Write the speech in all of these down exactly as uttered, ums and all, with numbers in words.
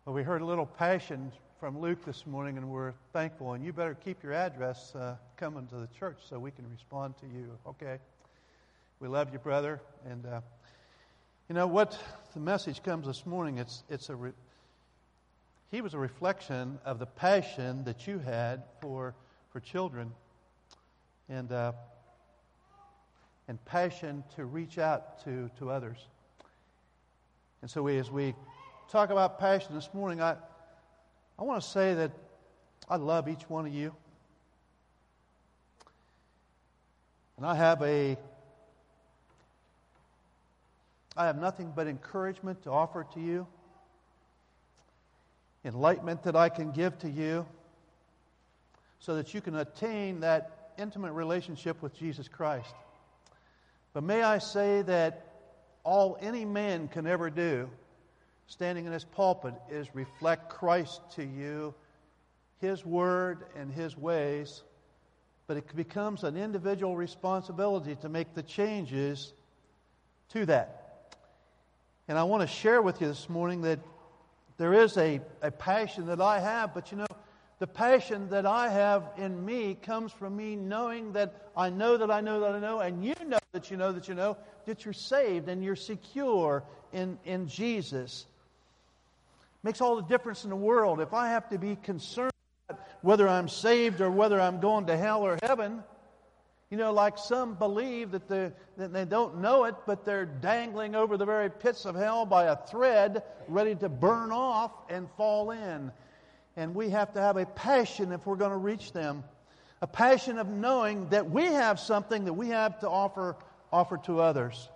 Well, we heard a little passion from Luke this morning, and we're thankful. And you better keep your address uh, coming to the church so we can respond to you, okay? We love you, brother. And uh, you know what? The message comes this morning. It's it's a re- he was a reflection of the passion that you had for for children, and uh, and passion to reach out to to others. And so we, as we talk about passion this morning, I I want to say that I love each one of you, and I have a I have nothing but encouragement to offer to you, enlightenment that I can give to you, so that you can attain that intimate relationship with Jesus Christ. But may I say that all any man can ever do, standing in his pulpit, is reflect Christ to you, His Word and His ways, but it becomes an individual responsibility to make the changes to that. And I want to share with you this morning that there is a, a passion that I have, but you know, the passion that I have in me comes from me knowing that I know that I know that I know, and you know that you know that you know, that you're saved and you're secure in, in Jesus. Makes all the difference in the world. If I have to be concerned about whether I'm saved or whether I'm going to hell or heaven, you know, like some believe that, that they don't know it, but they're dangling over the very pits of hell by a thread, ready to burn off and fall in. And we have to have a passion if we're going to reach them. A passion of knowing that we have something that we have to offer, offer to others.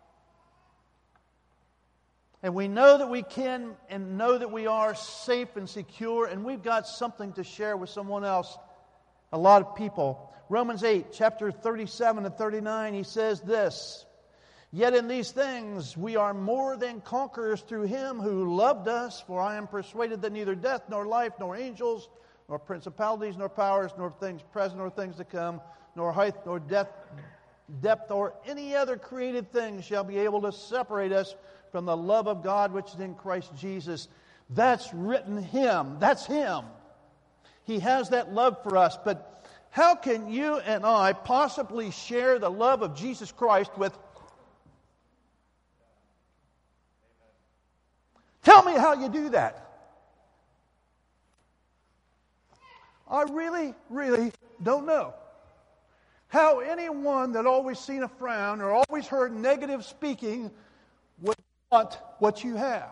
And we know that we can and know that we are safe and secure, and we've got something to share with someone else, a lot of people. Romans eight, chapter thirty-seven and thirty-nine, he says this, "Yet in these things we are more than conquerors through Him who loved us, for I am persuaded that neither death nor life nor angels nor principalities nor powers nor things present nor things to come nor height nor depth, depth or any other created thing shall be able to separate us from the love of God which is in Christ Jesus." That's written Him. That's Him. He has that love for us. But how can you and I possibly share the love of Jesus Christ with... Tell me how you do that. I really, really don't know how anyone that always seen a frown or always heard negative speaking would want what you have.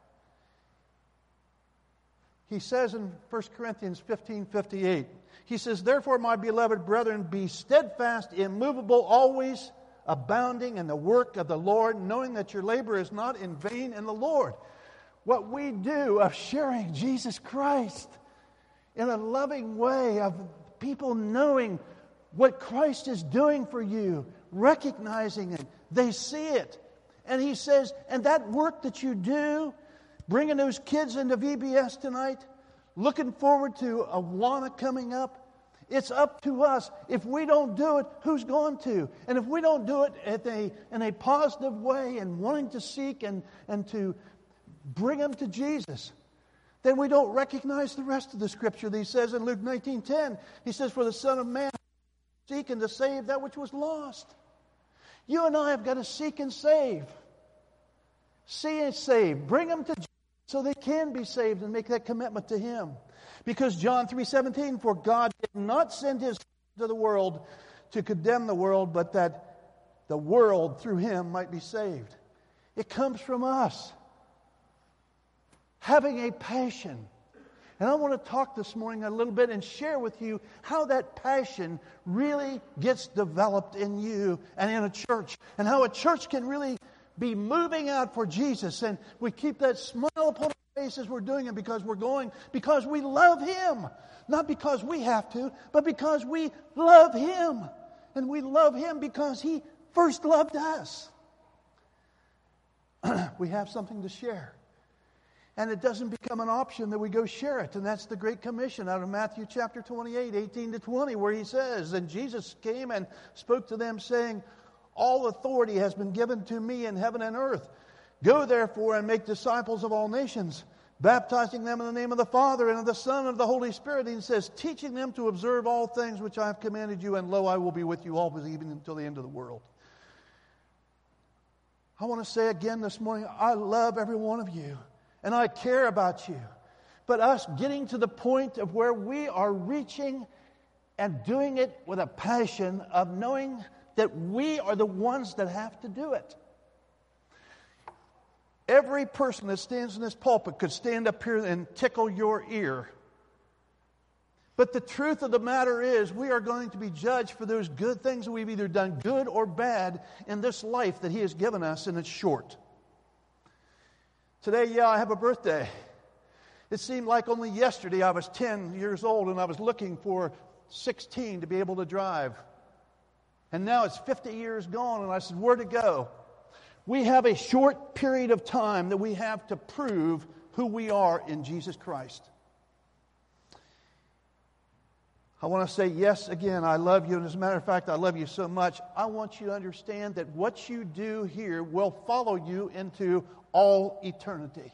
He says in First Corinthians fifteen fifty-eight, he says, "Therefore, my beloved brethren, be steadfast, immovable, always abounding in the work of the Lord, knowing that your labor is not in vain in the Lord." What we do of sharing Jesus Christ in a loving way, of people knowing what Christ is doing for you, recognizing it, they see it. And he says, and that work that you do, bringing those kids into V B S tonight, looking forward to Awana coming up, it's up to us. If we don't do it, who's going to? And if we don't do it at a, in a positive way and wanting to seek and, and to bring them to Jesus, then we don't recognize the rest of the Scripture that he says in Luke nineteen ten. He says, "For the Son of Man seek and to save that which was lost." You and I have got to seek and save. See and save. Bring them to Jesus so they can be saved and make that commitment to Him. Because John three seventeen, "For God did not send His Son to the world to condemn the world, but that the world through Him might be saved." It comes from us having a passion. And I want to talk this morning a little bit and share with you how that passion really gets developed in you and in a church, and how a church can really be moving out for Jesus. And we keep that smile upon our face as we're doing it, because we're going, because we love Him. Not because we have to, but because we love Him. And we love Him because He first loved us. We have something to share. And it doesn't become an option that we go share it. And that's the Great Commission out of Matthew chapter twenty-eight, eighteen to twenty, where he says, "And Jesus came and spoke to them, saying, All authority has been given to me in heaven and earth. Go therefore and make disciples of all nations, baptizing them in the name of the Father and of the Son and of the Holy Spirit. And he says, teaching them to observe all things which I have commanded you, and lo, I will be with you always, even until the end of the world. I want to say again this morning, I love every one of you, and I care about you. But us getting to the point of where we are reaching and doing it with a passion of knowing that we are the ones that have to do it. Every person that stands in this pulpit could stand up here and tickle your ear. But the truth of the matter is, we are going to be judged for those good things that we've either done good or bad in this life that He has given us, and it's short. Today, yeah, I have a birthday. It seemed like only yesterday I was ten years old and I was looking for sixteen to be able to drive. And now it's fifty years gone, and I said, where to go? We have a short period of time that we have to prove who we are in Jesus Christ. I want to say yes again, I love you. And as a matter of fact, I love you so much. I want you to understand that what you do here will follow you into all eternity.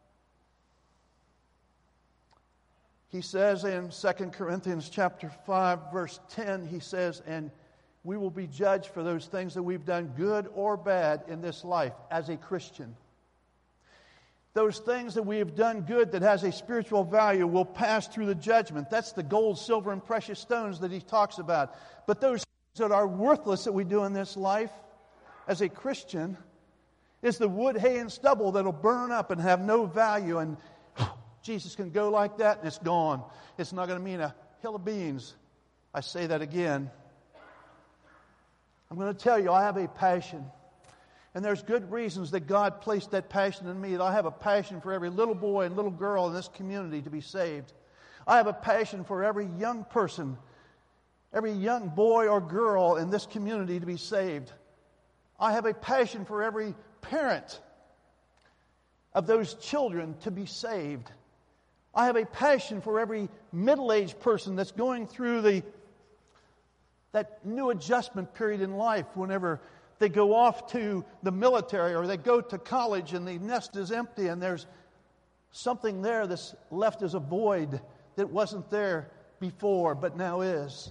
He says in Second Corinthians chapter five, verse ten, he says, and we will be judged for those things that we've done, good or bad, in this life as a Christian. Those things that we have done good that has a spiritual value will pass through the judgment. That's the gold, silver, and precious stones that he talks about. But those things that are worthless that we do in this life as a Christian is the wood, hay, and stubble that will burn up and have no value. And Jesus can go like that and it's gone. It's not going to mean a hill of beans. I say that again. I'm going to tell you, I have a passion. And there's good reasons that God placed that passion in me. That I have a passion for every little boy and little girl in this community to be saved. I have a passion for every young person, every young boy or girl in this community to be saved. I have a passion for every parent of those children to be saved. I have a passion for every middle-aged person that's going through the that new adjustment period in life whenever they go off to the military or they go to college and the nest is empty and there's something there that's left as a void that wasn't there before but now is.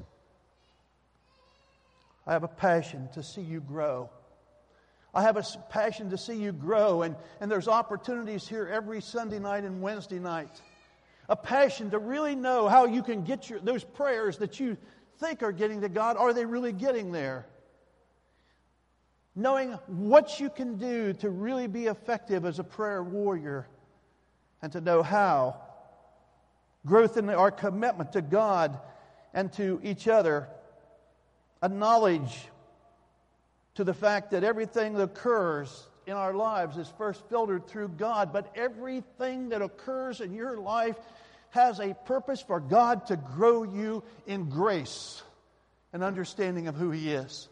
I have a passion to see you grow. I have a passion to see you grow, and, and there's opportunities here every Sunday night and Wednesday night. A passion to really know how you can get your those prayers that you think are getting to God, are they really getting there? Knowing what you can do to really be effective as a prayer warrior and to know how. Growth in our commitment to God and to each other. A knowledge to the fact that everything that occurs in our lives is first filtered through God, but everything that occurs in your life has a purpose for God to grow you in grace and understanding of who He is.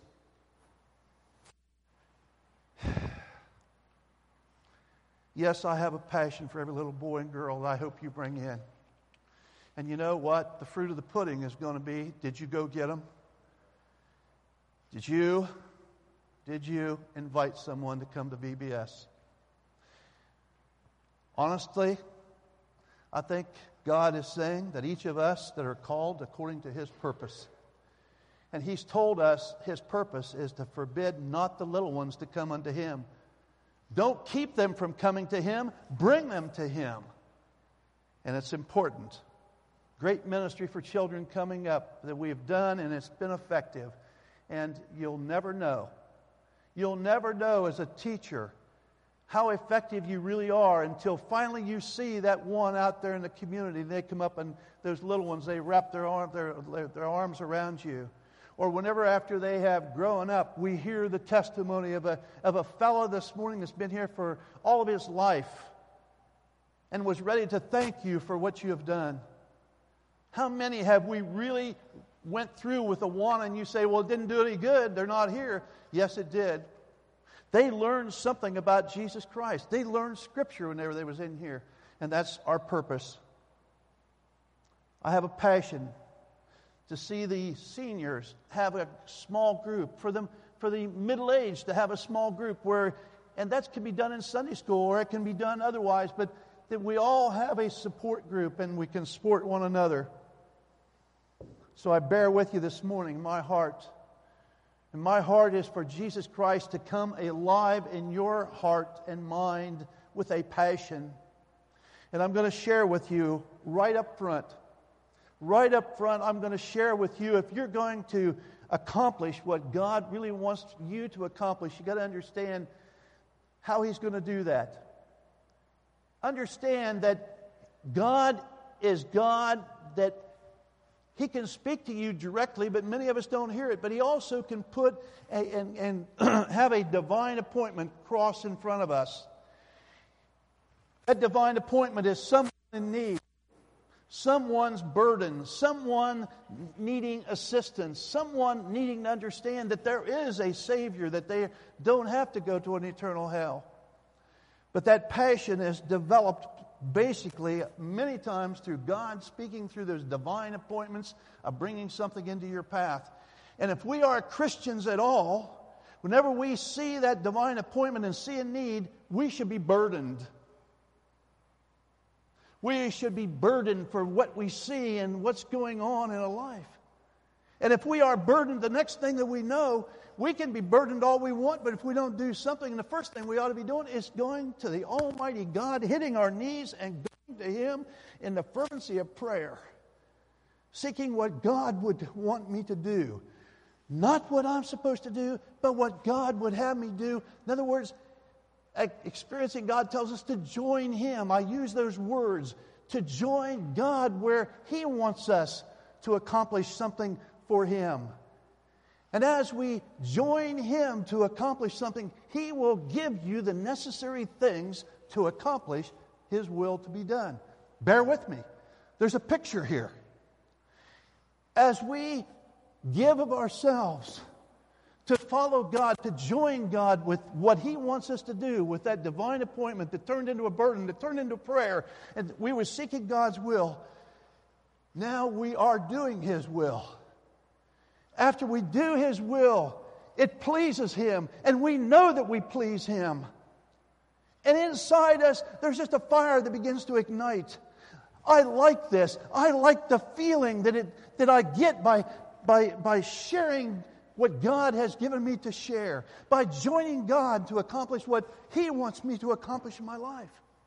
Yes, I have a passion for every little boy and girl that I hope you bring in. And you know what? The fruit of the pudding is going to be, did you go get them? Did you, did you invite someone to come to V B S? Honestly, I think God is saying that each of us that are called according to His purpose. And He's told us His purpose is to forbid not the little ones to come unto Him. Don't keep them from coming to Him. Bring them to Him. And it's important. Great ministry for children coming up that we have done, and it's been effective. And you'll never know. You'll never know as a teacher how effective you really are until finally you see that one out there in the community. They come up and those little ones, they wrap their, arm, their, their arms around you. Or whenever after they have grown up, we hear the testimony of a, of a fellow this morning that's been here for all of his life and was ready to thank you for what you have done. How many have we really went through with a one and you say, well, it didn't do any good, they're not here. Yes, it did. They learned something about Jesus Christ. They learned Scripture whenever they was in here. And that's our purpose. I have a passion to see the seniors have a small group, for them, for the middle-aged to have a small group where, and that can be done in Sunday school or it can be done otherwise, but that we all have a support group and we can support one another. So I bear with you this morning, my heart. And my heart is for Jesus Christ to come alive in your heart and mind with a passion. And I'm going to share with you right up front. Right up front, I'm going to share with you, if you're going to accomplish what God really wants you to accomplish, you've got to understand how He's going to do that. Understand that God is God, that He can speak to you directly, but many of us don't hear it. But He also can put a, and, and have a divine appointment cross in front of us. That divine appointment is someone in need, someone's burden, someone needing assistance, someone needing to understand that there is a Savior, that they don't have to go to an eternal hell. But that passion is developed basically many times through God speaking through those divine appointments of bringing something into your path. And if we are Christians at all, whenever we see that divine appointment and see a need, we should be burdened. We should be burdened for what we see and what's going on in a life. And if we are burdened, the next thing that we know, we can be burdened all we want, but if we don't do something, the first thing we ought to be doing is going to the Almighty God, hitting our knees and going to Him in the fervency of prayer, seeking what God would want me to do. Not what I'm supposed to do, but what God would have me do. In other words, experiencing God tells us to join Him. I use those words, to join God where He wants us to accomplish something for Him. And as we join Him to accomplish something, He will give you the necessary things to accomplish His will to be done. Bear with me. There's a picture here. As we give of ourselves to follow God, to join God with what He wants us to do, with that divine appointment that turned into a burden, that turned into prayer, and we were seeking God's will, now we are doing His will. After we do His will, it pleases Him, and we know that we please Him. And inside us, there's just a fire that begins to ignite. I like this. I like the feeling that it that I get by by by sharing what God has given me to share, by joining God to accomplish what He wants me to accomplish in my life.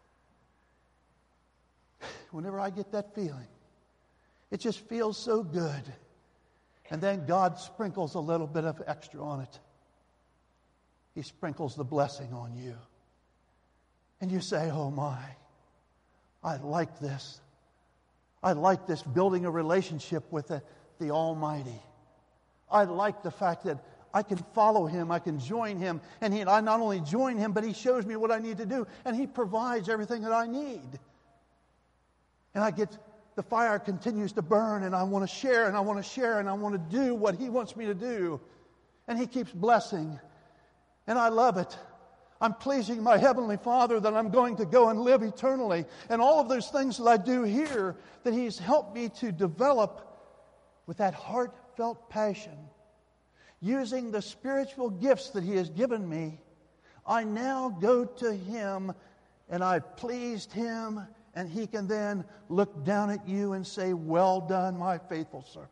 Whenever I get that feeling, it just feels so good. And then God sprinkles a little bit of extra on it. He sprinkles the blessing on you. And you say, oh my, I like this. I like this, building a relationship with the, the Almighty. I like the fact that I can follow Him, I can join Him, and he, I not only join Him, but He shows me what I need to do, and He provides everything that I need. And I get, the fire continues to burn, and I want to share, and I want to share, and I want to do what He wants me to do. And He keeps blessing, and I love it. I'm pleasing my Heavenly Father that I'm going to go and live eternally. And all of those things that I do here, that He's helped me to develop with that heartfelt passion, using the spiritual gifts that He has given me, I now go to Him and I've pleased Him, and He can then look down at you and say, well done, my faithful servant.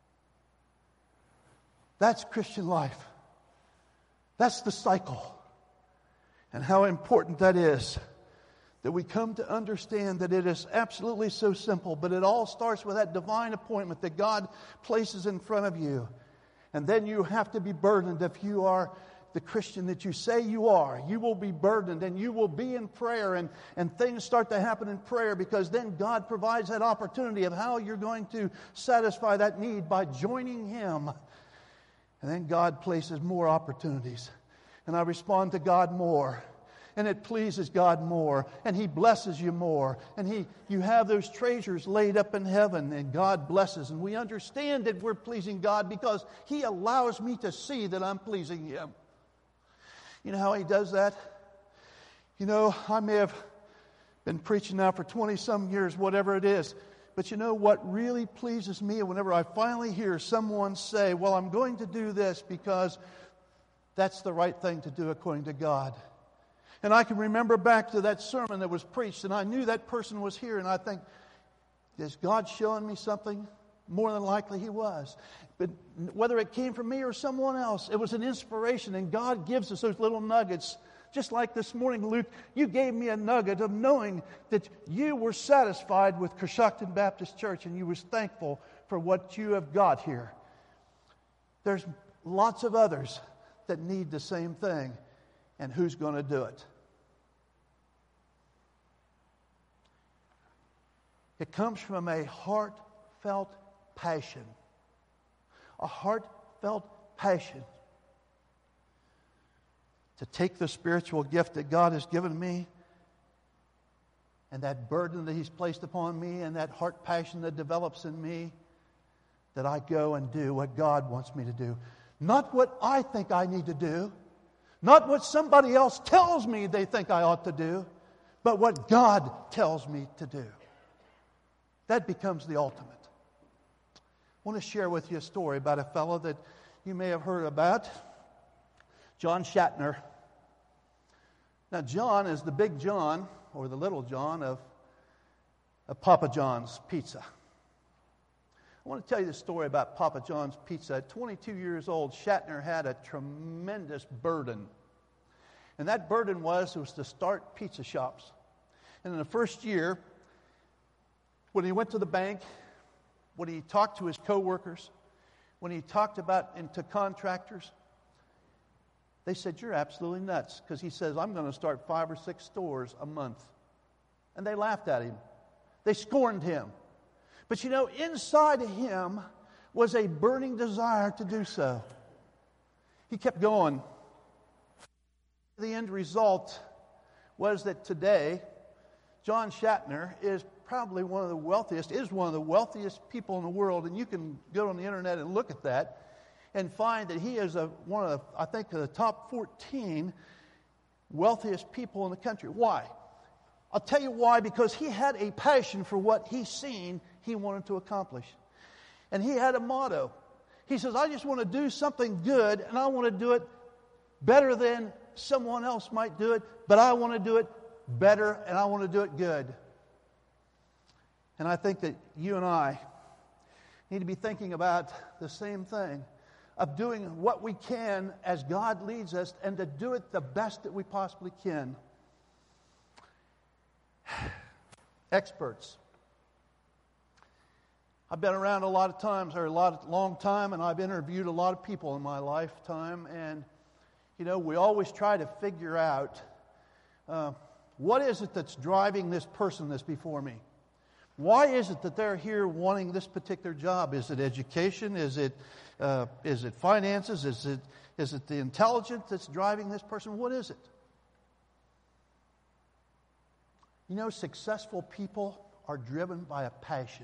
That's Christian life. That's the cycle. And how important that is, that we come to understand that it is absolutely so simple, but it all starts with that divine appointment that God places in front of you. And then you have to be burdened. If you are the Christian that you say you are, you will be burdened, and you will be in prayer, and, and things start to happen in prayer, because then God provides that opportunity of how you're going to satisfy that need by joining Him. And then God places more opportunities. And I respond to God more. And it pleases God more. And He blesses you more. And He, you have those treasures laid up in heaven, and God blesses. And we understand that we're pleasing God because He allows me to see that I'm pleasing Him. You know how He does that? You know, I may have been preaching now for twenty-some years, whatever it is. But you know what really pleases me? Whenever I finally hear someone say, well, I'm going to do this because that's the right thing to do according to God. And I can remember back to that sermon that was preached, and I knew that person was here, and I think, is God showing me something? More than likely He was. But whether it came from me or someone else, it was an inspiration, and God gives us those little nuggets. Just like this morning, Luke, you gave me a nugget of knowing that you were satisfied with Coshocton Baptist Church, and you was thankful for what you have got here. There's lots of others that need the same thing, and who's going to do it? It comes from a heartfelt passion. A heartfelt passion to take the spiritual gift that God has given me and that burden that He's placed upon me and that heart passion that develops in me, that I go and do what God wants me to do. Not what I think I need to do, not what somebody else tells me they think I ought to do, but what God tells me to do. That becomes the ultimate. I want to share with you a story about a fellow that you may have heard about, John Shatner. Now, John is the big John, or the little John, of, of Papa John's Pizza. I want to tell you the story about Papa John's Pizza. At twenty-two years old, Shatner had a tremendous burden. And that burden was, was to start pizza shops. And in the first year, when he went to the bank, when he talked to his coworkers, when he talked about into contractors, they said, "You're absolutely nuts," because he says, "I'm going to start five or six stores a month." And they laughed at him. They scorned him. But you know, inside of him was a burning desire to do so. He kept going. The end result was that today, John Shatner is probably one of the wealthiest, is one of the wealthiest people in the world, and you can go on the internet and look at that and find that he is a, one of the, I think, the top fourteen wealthiest people in the country. Why? I'll tell you why, because he had a passion for what he's seen he wanted to accomplish. And he had a motto. He says, "I just want to do something good, and I want to do it better than someone else might do it, but I want to do it better, and I want to do it good." And I think that you and I need to be thinking about the same thing, of doing what we can as God leads us and to do it the best that we possibly can. Experts. I've been around a lot of times, or a lot of, long time, and I've interviewed a lot of people in my lifetime, and you know, we always try to figure out uh, what is it that's driving this person that's before me. Why is it that they're here wanting this particular job? Is it education? Is it uh, is it finances? Is it is it the intelligence that's driving this person? What is it? You know, successful people are driven by a passion.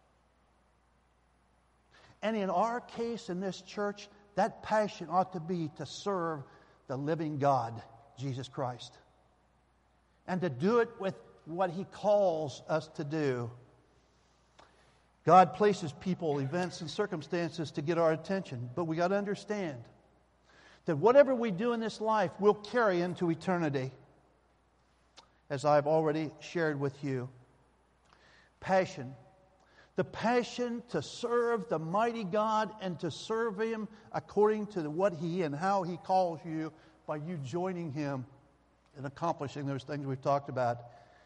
And in our case, in this church, that passion ought to be to serve the living God, Jesus Christ. And to do it with what He calls us to do. God places people, events, and circumstances to get our attention. But we got to understand that whatever we do in this life will carry into eternity. As I've already shared with you. Passion. The passion to serve the mighty God and to serve Him according to what He and how He calls you by you joining Him in accomplishing those things we've talked about.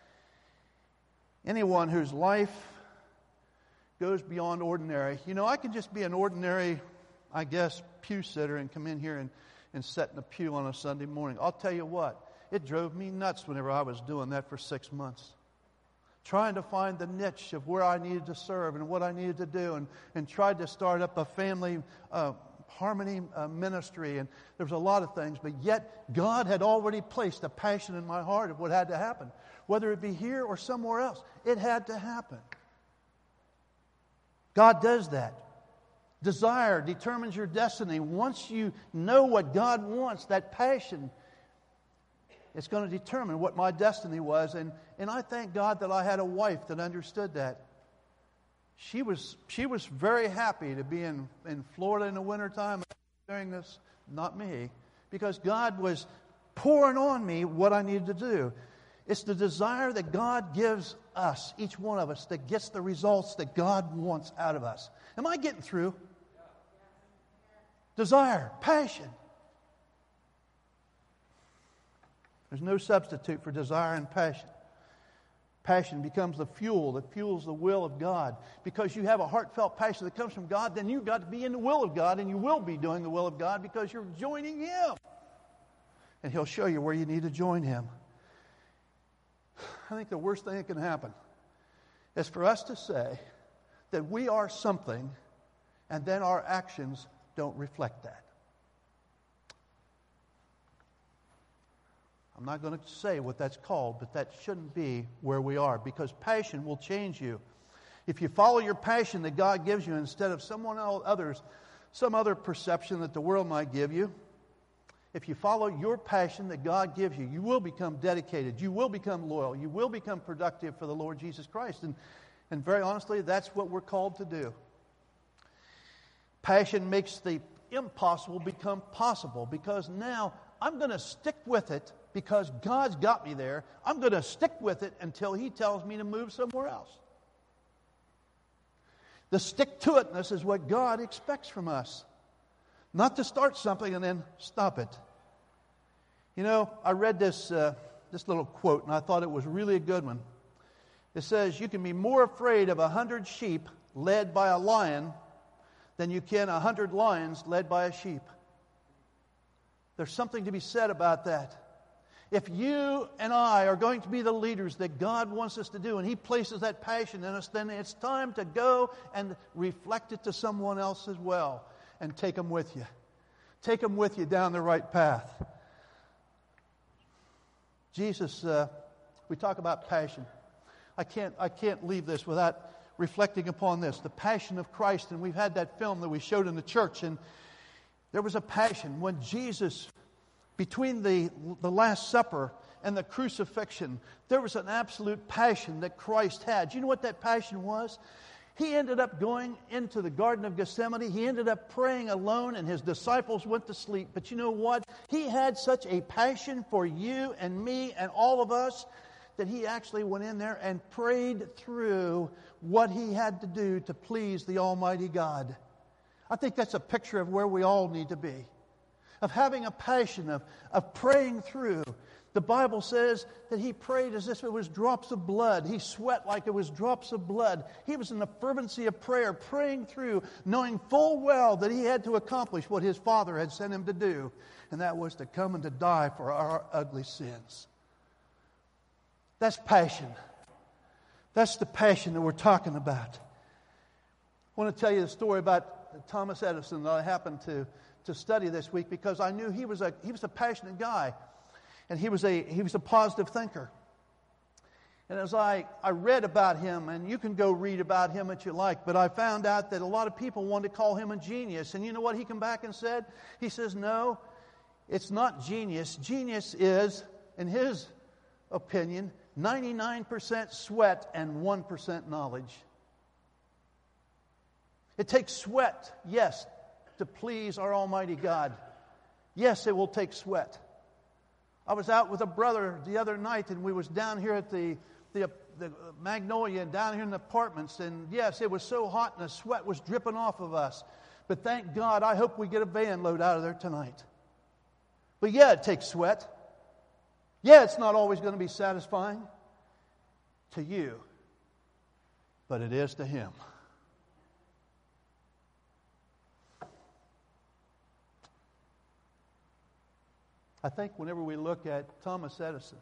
Anyone whose life goes beyond ordinary. You know, I can just be an ordinary, I guess, pew sitter and come in here and, and sit in a pew on a Sunday morning. I'll tell you what, it drove me nuts whenever I was doing that for six months. Trying to find the niche of where I needed to serve and what I needed to do, and, and tried to start up a family uh, harmony uh, ministry, and there was a lot of things, but yet God had already placed a passion in my heart of what had to happen. Whether it be here or somewhere else, it had to happen. God does that. Desire determines your destiny. Once you know what God wants, that passion, it's going to determine what my destiny was. And, and I thank God that I had a wife that understood that. She was she was very happy to be in, in Florida in the wintertime doing this, not me, because God was pouring on me what I need to do. It's the desire that God gives us, each one of us, that gets the results that God wants out of us. Am I getting through? Desire, passion. There's no substitute for desire and passion. Passion becomes the fuel that fuels the will of God. Because you have a heartfelt passion that comes from God, then you've got to be in the will of God, and you will be doing the will of God because you're joining Him. And He'll show you where you need to join Him. I think the worst thing that can happen is for us to say that we are something, and then our actions don't reflect that. I'm not going to say what that's called, but that shouldn't be where we are, because passion will change you. If you follow your passion that God gives you instead of someone else, others, some other perception that the world might give you, if you follow your passion that God gives you, you will become dedicated. You will become loyal. You will become productive for the Lord Jesus Christ. And, and very honestly, that's what we're called to do. Passion makes the impossible become possible, because now I'm going to stick with it because God's got me there. I'm going to stick with it until He tells me to move somewhere else. The stick-to-itness is what God expects from us. Not to start something and then stop it. You know, I read this, uh, this little quote, and I thought it was really a good one. It says, you can be more afraid of a hundred sheep led by a lion than you can a hundred lions led by a sheep. There's something to be said about that. If you and I are going to be the leaders that God wants us to do, and He places that passion in us, then it's time to go and reflect it to someone else as well, and take them with you. Take them with you down the right path. Jesus, uh, we talk about passion. I can't, I can't leave this without reflecting upon this, the passion of Christ. And we've had that film that we showed in the church, and there was a passion when Jesus, between the, the Last Supper and the crucifixion, there was an absolute passion that Christ had. Do you know what that passion was? He ended up going into the Garden of Gethsemane. He ended up praying alone, and His disciples went to sleep. But you know what? He had such a passion for you and me and all of us that He actually went in there and prayed through what He had to do to please the Almighty God. I think that's a picture of where we all need to be. Of having a passion, of, of praying through. The Bible says that He prayed as if it was drops of blood. He sweat like it was drops of blood. He was in the fervency of prayer, praying through, knowing full well that He had to accomplish what His Father had sent Him to do, and that was to come and to die for our ugly sins. That's passion. That's the passion that we're talking about. I want to tell you the story about Thomas Edison that I happened to, to study this week, because I knew he was a he was a passionate guy. And he was a he was a positive thinker. And as I, I read about him, and you can go read about him if you like, but I found out that a lot of people wanted to call him a genius. And you know what he came back and said? He says, no, it's not genius. Genius is, in his opinion, ninety-nine percent sweat and one percent knowledge. It takes sweat, yes, to please our Almighty God. Yes, it will take sweat. I was out with a brother the other night, and we was down here at the, the, the Magnolia, and down here in the apartments, and yes, it was so hot and the sweat was dripping off of us. But thank God, I hope we get a van load out of there tonight. But yeah, it takes sweat. Yeah, it's not always going to be satisfying to you, but it is to Him. I think whenever we look at Thomas Edison,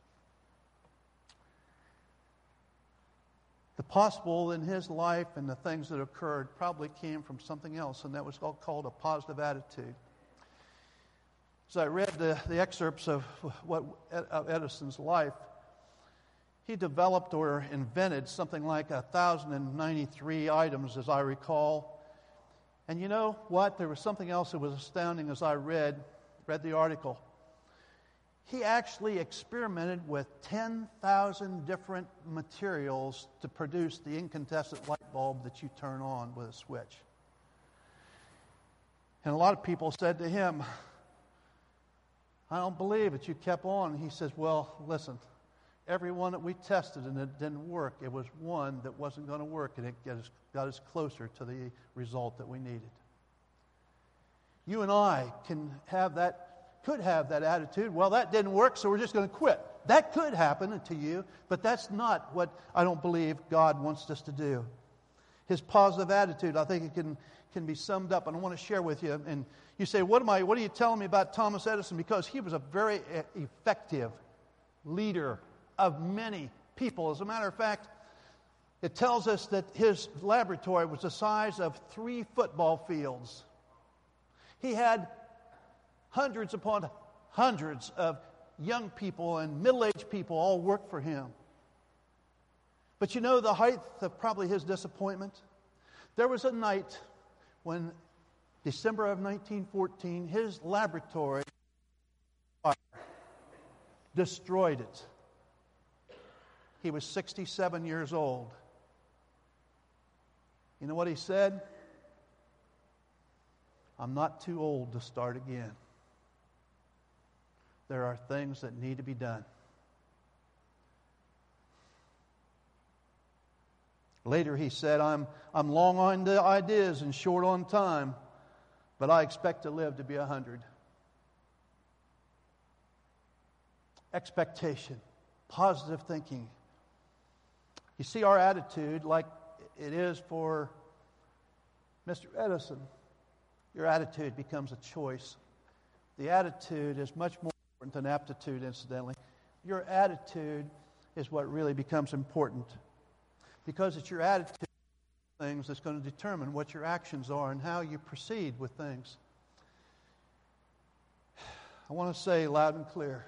the possible in his life and the things that occurred probably came from something else, and that was called, called a positive attitude. As I read the, the excerpts of what of Edison's life, he developed or invented something like one thousand ninety-three items, as I recall. And you know what? There was something else that was astounding as I read, read the article. He actually experimented with ten thousand different materials to produce the incandescent light bulb that you turn on with a switch. And a lot of people said to him, I don't believe it. You kept on. And he says, well, listen, every one that we tested and it didn't work, it was one that wasn't going to work, and it got us, got us closer to the result that we needed. You and I can have that, could have that attitude. Well, that didn't work, so we're just going to quit. That could happen to you, but that's not what I don't believe God wants us to do. His positive attitude, I think it can, can be summed up, and I want to share with you. And you say, what am I, what are you telling me about Thomas Edison? Because he was a very effective leader of many people. As a matter of fact, it tells us that his laboratory was the size of three football fields. He had hundreds upon hundreds of young people and middle-aged people all work for him. But you know the height of probably his disappointment? There was a night when, December of nineteen fourteen, his laboratory destroyed it. He was sixty-seven years old. You know what he said? I'm not too old to start again. There are things that need to be done. Later he said, I'm, I'm long on the ideas and short on time, but I expect to live to be a hundred. Expectation, positive thinking. You see, our attitude, like it is for Mister Edison, your attitude becomes a choice. The attitude is much more important than aptitude, incidentally. Your attitude is what really becomes important, because it's your attitude things that's going to determine what your actions are and how you proceed with things. I want to say loud and clear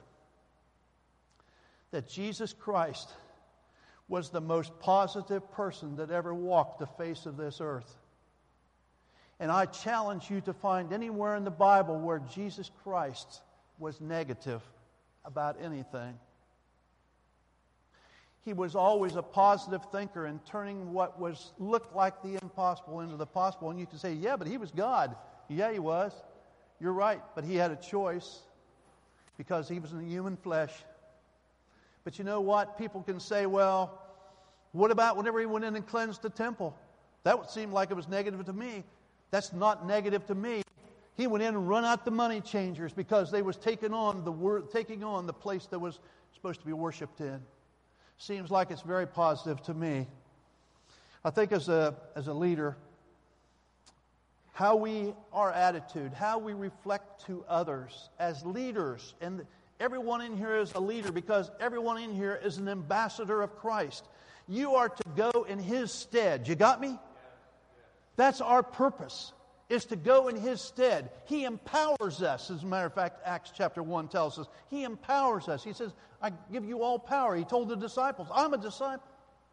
that Jesus Christ was the most positive person that ever walked the face of this earth. And I challenge you to find anywhere in the Bible where Jesus Christ was negative about anything. He was always a positive thinker and turning what was looked like the impossible into the possible. And you can say, yeah, but he was God. Yeah, he was. You're right, but he had a choice because he was in human flesh. But you know what? People can say, well, what about whenever he went in and cleansed the temple? That would seem like it was negative to me. That's not negative to me. He went in and run out the money changers because they was taking on the word, taking on the place that was supposed to be worshipped in. Seems like it's very positive to me. I think as a as a leader, how we, our attitude, how we reflect to others as leaders, and everyone in here is a leader because everyone in here is an ambassador of Christ. You are to go in His stead. You got me? That's our purpose, is to go in His stead. He empowers us. As a matter of fact, Acts chapter one tells us, He empowers us. He says, I give you all power. He told the disciples, I'm a disciple.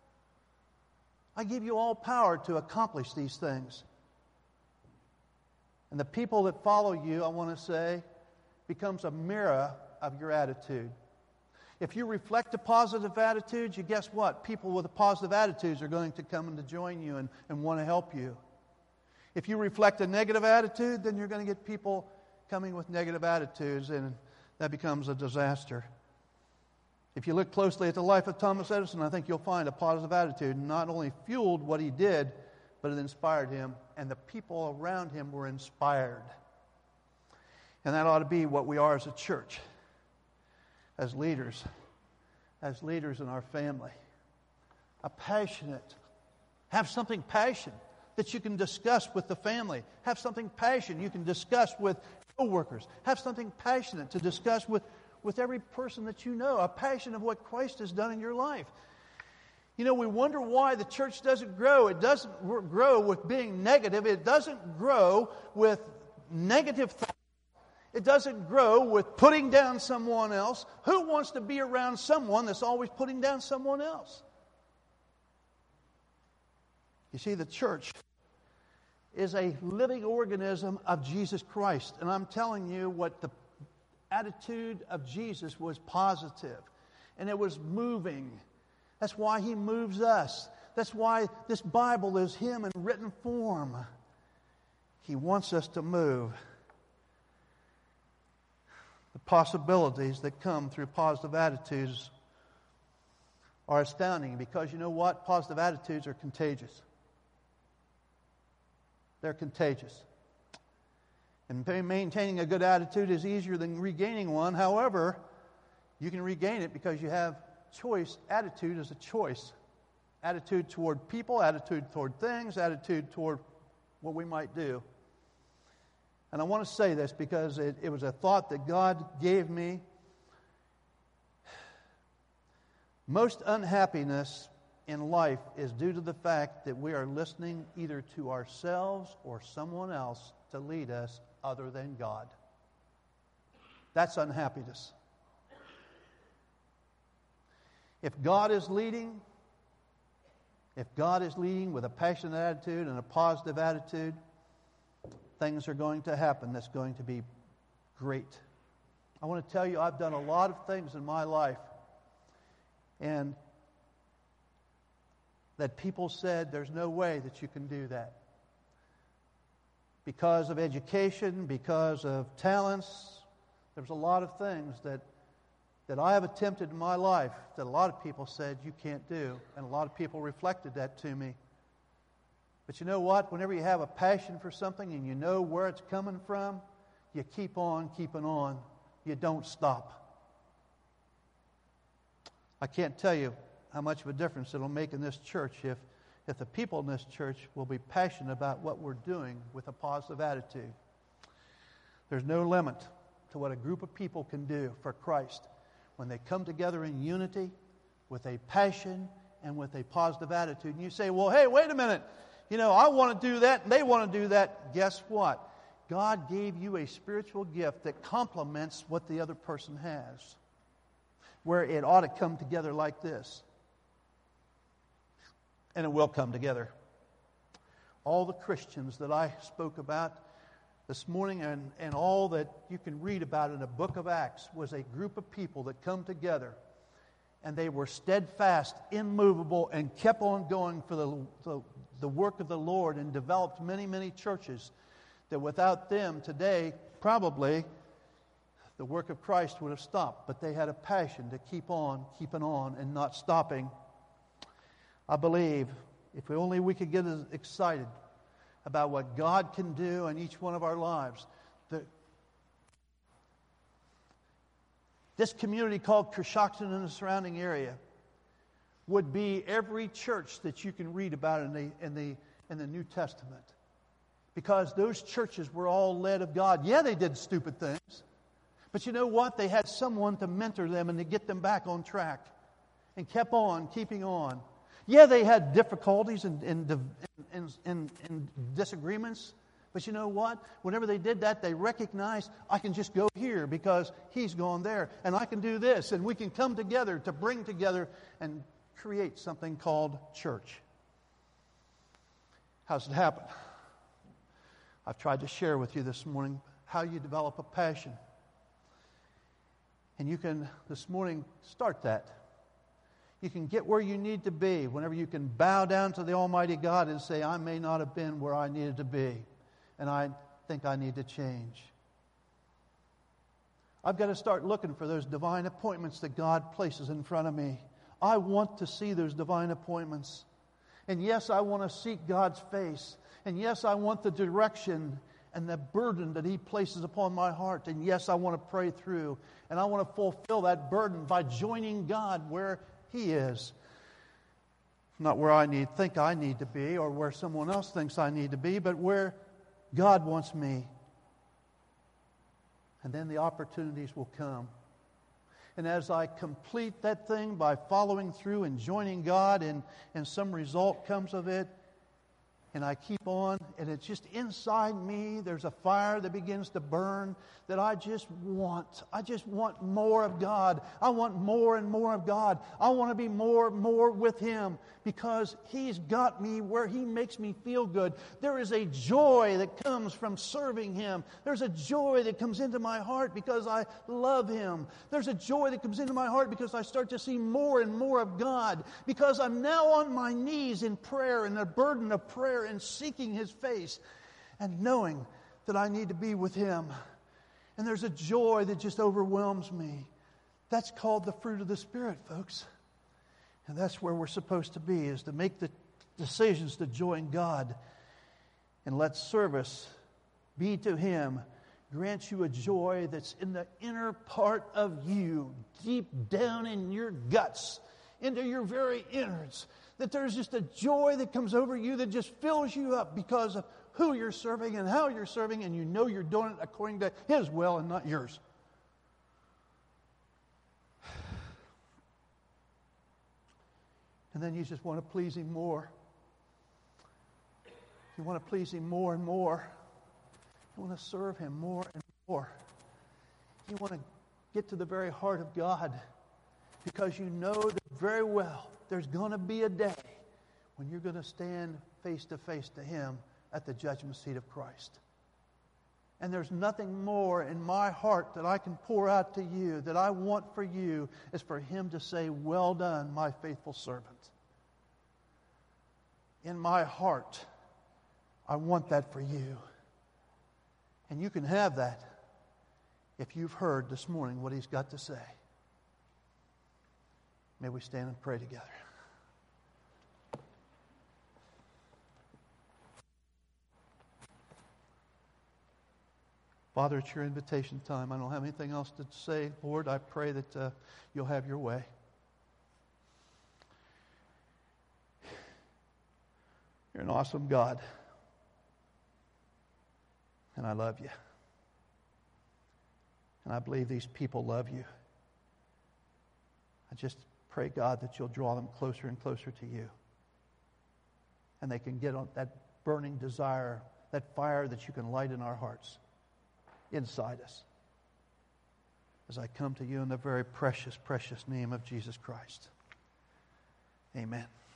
I give you all power to accomplish these things. And the people that follow you, I want to say, becomes a mirror of your attitude. If you reflect a positive attitude, you guess what? People with a positive attitudes are going to come and to join you and, and want to help you. If you reflect a negative attitude, then you're going to get people coming with negative attitudes, and that becomes a disaster. If you look closely at the life of Thomas Edison, I think you'll find a positive attitude not only fueled what he did, but it inspired him, and the people around him were inspired. And that ought to be what we are as a church, as leaders, as leaders in our family. A passionate, have something passionate that you can discuss with the family. Have something passionate you can discuss with co-workers. Have something passionate to discuss with, with every person that you know. A passion of what Christ has done in your life. You know, we wonder why the church doesn't grow. It doesn't grow with being negative. It doesn't grow with negative thoughts. It doesn't grow with putting down someone else. Who wants to be around someone that's always putting down someone else? You see, the church is a living organism of Jesus Christ. And I'm telling you what the attitude of Jesus was positive. And it was moving. That's why He moves us. That's why this Bible is Him in written form. He wants us to move. The possibilities that come through positive attitudes are astounding, because you know what? Positive attitudes are contagious. They're contagious. And maintaining a good attitude is easier than regaining one. However, you can regain it because you have choice. Attitude is a choice. Attitude toward people, attitude toward things, attitude toward what we might do. And I want to say this because it, it was a thought that God gave me. Most unhappiness in life is due to the fact that we are listening either to ourselves or someone else to lead us other than God. That's unhappiness. If God is leading, if God is leading with a passionate attitude and a positive attitude, things are going to happen that's going to be great. I want to tell you, I've done a lot of things in my life, and that people said, there's no way that you can do that. Because of education, because of talents, there's a lot of things that that I have attempted in my life that a lot of people said you can't do, and a lot of people reflected that to me. But you know what? Whenever you have a passion for something and you know where it's coming from, you keep on keeping on. You don't stop. I can't tell you how much of a difference it'll make in this church if, if the people in this church will be passionate about what we're doing with a positive attitude. There's no limit to what a group of people can do for Christ when they come together in unity with a passion and with a positive attitude. And you say, well, hey, wait a minute. You know, I want to do that and they want to do that. Guess what? God gave you a spiritual gift that complements what the other person has, where it ought to come together like this. And it will come together. All the Christians that I spoke about this morning, and, and all that you can read about in the book of Acts, was a group of people that come together, and they were steadfast, immovable, and kept on going for the, the, the work of the Lord, and developed many, many churches that without them today, probably the work of Christ would have stopped. But they had a passion to keep on, keeping on, and not stopping. I believe if we only we could get as excited about what God can do in each one of our lives. The, this community called Coshocton and the surrounding area would be every church that you can read about in the, in the, in the New Testament. Because those churches were all led of God. Yeah, they did stupid things. But you know what? They had someone to mentor them and to get them back on track. And kept on, keeping on. Yeah, they had difficulties and, and, and, and, and disagreements. But you know what? Whenever they did that, they recognized, I can just go here because he's gone there. And I can do this. And we can come together to bring together and create something called church. How's it happen? I've tried to share with you this morning how you develop a passion. And you can, this morning, start that. You can get where you need to be whenever you can bow down to the Almighty God and say, I may not have been where I needed to be, and I think I need to change. I've got to start looking for those divine appointments that God places in front of me. I want to see those divine appointments. And yes, I want to seek God's face. And yes, I want the direction and the burden that He places upon my heart. And yes, I want to pray through. And I want to fulfill that burden by joining God where He is. Not where I need think I need to be or where someone else thinks I need to be, but where God wants me. And then the opportunities will come. And as I complete that thing by following through and joining God, and, and some result comes of it, and I keep on, and it's just inside me, there's a fire that begins to burn that I just want. I just want more of God. I want more and more of God. I want to be more and more with Him because He's got me where He makes me feel good. There is a joy that comes from serving Him. There's a joy that comes into my heart because I love Him. There's a joy that comes into my heart because I start to see more and more of God, because I'm now on my knees in prayer and the burden of prayer and seeking His face and knowing that I need to be with Him. And there's a joy that just overwhelms me. That's called the fruit of the Spirit, folks. And that's where we're supposed to be, is to make the decisions to join God and let service be to Him grant you a joy that's in the inner part of you, deep down in your guts, into your very innards. That there's just a joy that comes over you that just fills you up because of who you're serving and how you're serving, and you know you're doing it according to His will and not yours. And then you just want to please Him more. You want to please Him more and more. You want to serve Him more and more. You want to get to the very heart of God, because you know that very well there's going to be a day when you're going to stand face to face to Him at the judgment seat of Christ. And there's nothing more in my heart that I can pour out to you, that I want for you, is for Him to say, "Well done, my faithful servant." In my heart, I want that for you. And you can have that if you've heard this morning what He's got to say. May we stand and pray together. Father, it's your invitation time. I don't have anything else to say. Lord, I pray that uh, you'll have your way. You're an awesome God. And I love you. And I believe these people love you. I just pray, God, that you'll draw them closer and closer to you. And they can get on that burning desire, that fire that you can light in our hearts, inside us. As I come to you in the very precious, precious name of Jesus Christ. Amen.